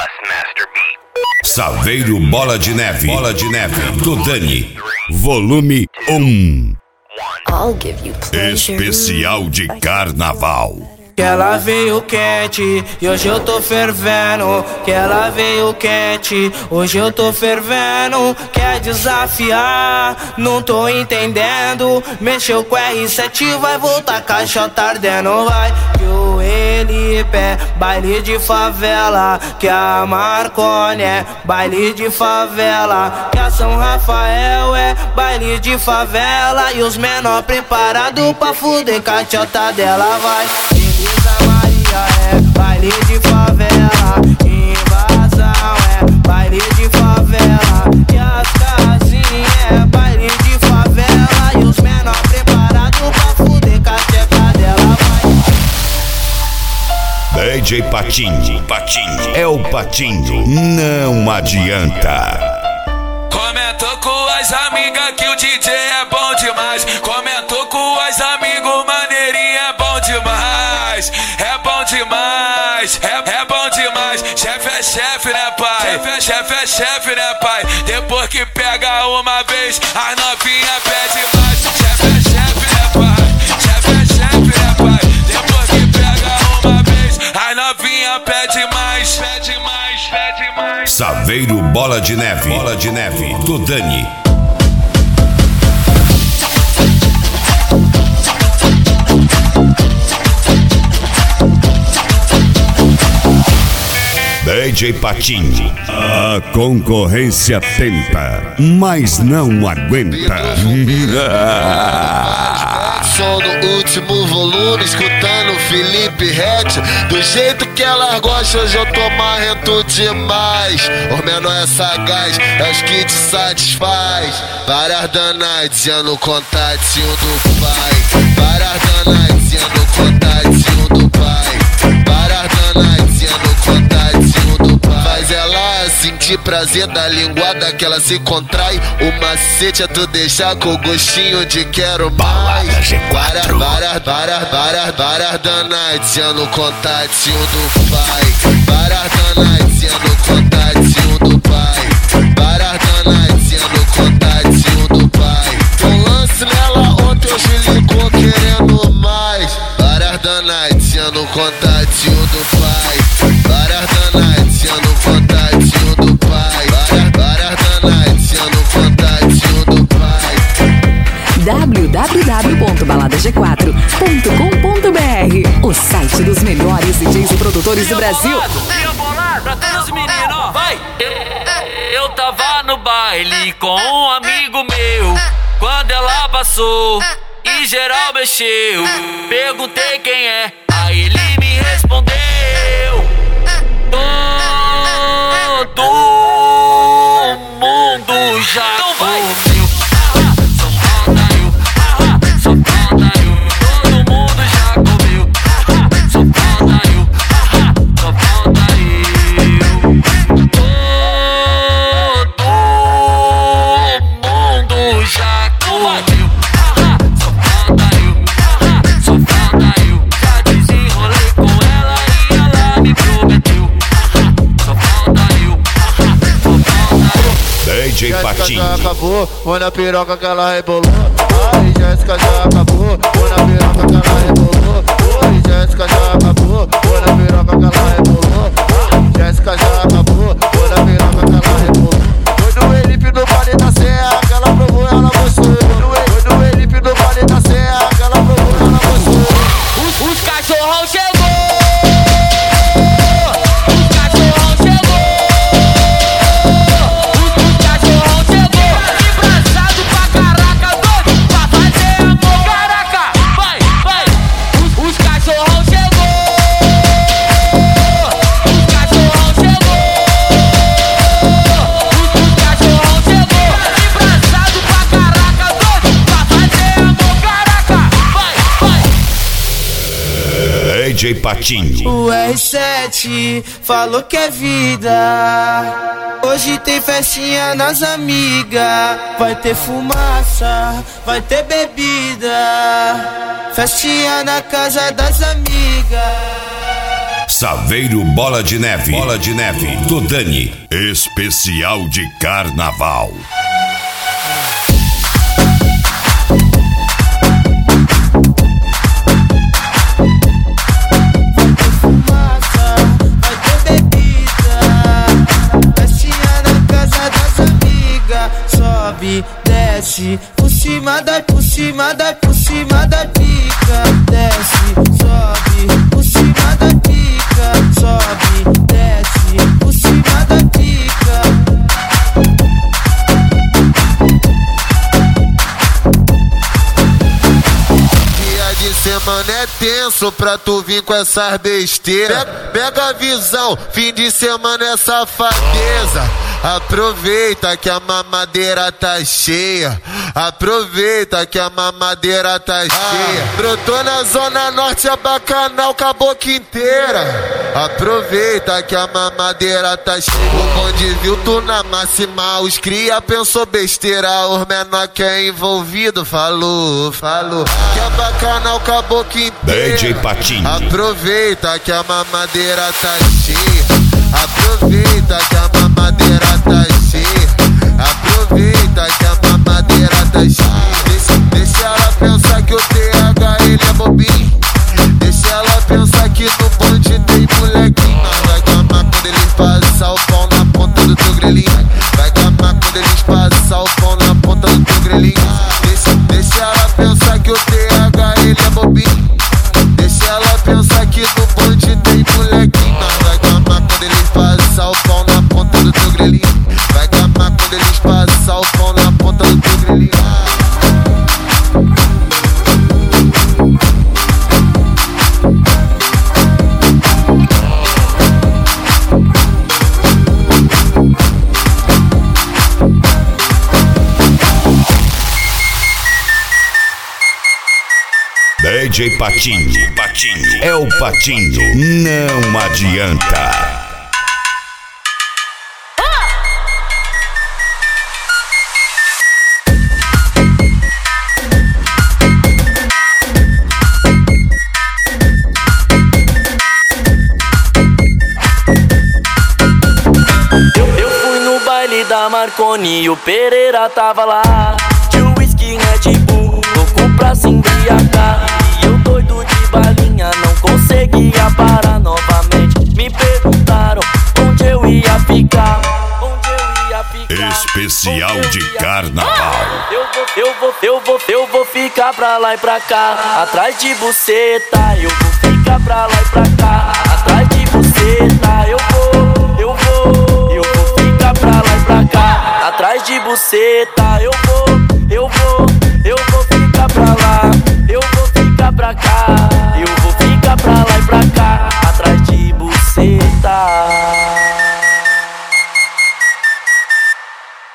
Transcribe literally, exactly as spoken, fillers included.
Master Beat. Saveiro Bola de Neve, Bola de Neve, do Dani, volume um. Especial de Carnaval. Que ela veio quente e hoje eu tô fervendo. Que ela veio quente, hoje eu tô fervendo. Quer desafiar, não tô entendendo. Mexeu com R sete, vai voltar caixota ardendo. Vai que o Elipe é baile de favela. Que a Marconi é baile de favela. Que a São Rafael é baile de favela. E os menor preparado pra fuder caixota dela. Vai Elisa Maria é baile de favela. Invasão é baile de favela. E as casinhas é baile de favela. E os menor preparados pra fuder com a tcheca dela. Vai D J Patinho, Patinho, é o Patinho, não adianta. Comentou com as amigas que o D J é bom demais. Comentou com as amigos, maneirinho é bom demais. É bom demais, é, é bom demais. Chefe é chefe, né, pai? Chefe é chefe, é chefe, né, pai? Depois que pega uma vez, as novinha pede mais. Chefe é chefe, né, pai? Chefe é chefe, né, pai? Depois que pega uma vez, as novinha pede mais. Pede mais, pede mais. Saveiro Bola de Neve, Bola de Neve, do Dani. D J Patinho, a concorrência tenta, mas não aguenta. Som no último volume, escutando Felipe Ret. Do jeito que ela gosta, hoje eu tô marrento demais. O menor é sagaz, é os que te satisfaz. Várias danadinhas no contatinho do pai. Várias danadinhas no contatinho do pai. Várias danadinhas no contatinho do pai. Faz ela sentir prazer da linguada que ela se contrai. O macete é tu deixar com gostinho de quero mais. Várias, várias, várias, várias, várias danadinhas no contatinho do pai. Várias danadinhas no contatinho do pai. Várias danadinhas no contatinho do pai. Um lance nela ontem, hoje ligou querendo mais. Várias danadinhas no contatinho do pai. Várias danadinhas no contatinho do pai. Várias, várias danadinhas no contatinho do pai. w w w ponto balada g quatro ponto com ponto b r, o site dos melhores D Js e produtores do Brasil. Dia bolado pra todos os meninos, vai! Eu, eu tava no baile com um amigo meu, quando ela passou e geral mexeu. Perguntei quem é, aí ele me respondeu: todo mundo já ouviu. D J Patinho. Já acabou, foi na piroca que ela rebolou. Ai, Jéssica já acabou, foi na piroca que ela rebolou. Ai, Jéssica já acabou, foi na piroca que ela rebolou. Jéssica já acabou, foi na piroca que ela rebolou. Foi no Elipe no baile da Serra que ela provou, ela gostou. Foi no Elipe no baile da Serra que ela provou, ela gostou. Os, os cachorrão chegou. D J Patinho. O R sete falou que é vida. Hoje tem festinha nas amigas. Vai ter fumaça, vai ter bebida. Festinha na casa das amigas. Saveiro Bola de Neve. Bola de Neve do Dani. Especial de carnaval. Sobe, desce, por cima da, por cima da, por cima da pica. Desce, sobe, por cima da pica. Sobe, desce, por cima da pica. Dia de semana é tenso pra tu vir com essas besteiras. Pega a visão, fim de semana é safadeza. Aproveita que a mamadeira tá cheia. Aproveita que a mamadeira tá cheia. Brotou na zona norte, a bacanal com a boca inteira. Aproveita que a mamadeira tá cheia. O bonde viu tu na máxima, os cria pensou besteira. Os menor que é envolvido falou, falou que a bacanal com a boca inteira. D J Patinho. Aproveita que a mamadeira tá cheia. Aproveita que a mamadeira tá cheia. Aproveita que a mamadeira tá cheia. Deixa, deixa ela pensar que o T H ele é bobinho. Deixa ela pensar que no bonde tem molequinho. Vai gamar quando eles passam o pau na ponta do teu grelhinho. Vai gamar quando eles passam o pau na ponta do teu grelhinho. Deixa, deixa ela pensar que o T H ele é bobinho. Deixa ela pensar que no bonde tem molequinho. Vai gamar quando eles passam o pau na ponta do teu grelhinho. Vai gamar quando eles passam o pau na ponta do teu grelhinho. D J Patinho. Patinho. É o Patinho. Não adianta. Da Marconi e o Pereira tava lá. De whisky, Red Bull, louco pra se embriagar. E eu doido de balinha, não conseguia parar novamente. Me perguntaram onde eu ia ficar. Onde eu ia ficar. Especial de carnaval. Eu vou, eu vou, eu vou, eu vou ficar pra lá e pra cá. Atrás de buceta, eu vou ficar pra lá e pra cá. Atrás de buceta, eu vou, eu vou, eu vou ficar pra lá e pra cá. Atrás de buceta, eu vou, eu vou, eu vou ficar pra lá. Eu vou ficar pra cá, eu vou ficar pra lá e pra cá. Atrás de buceta.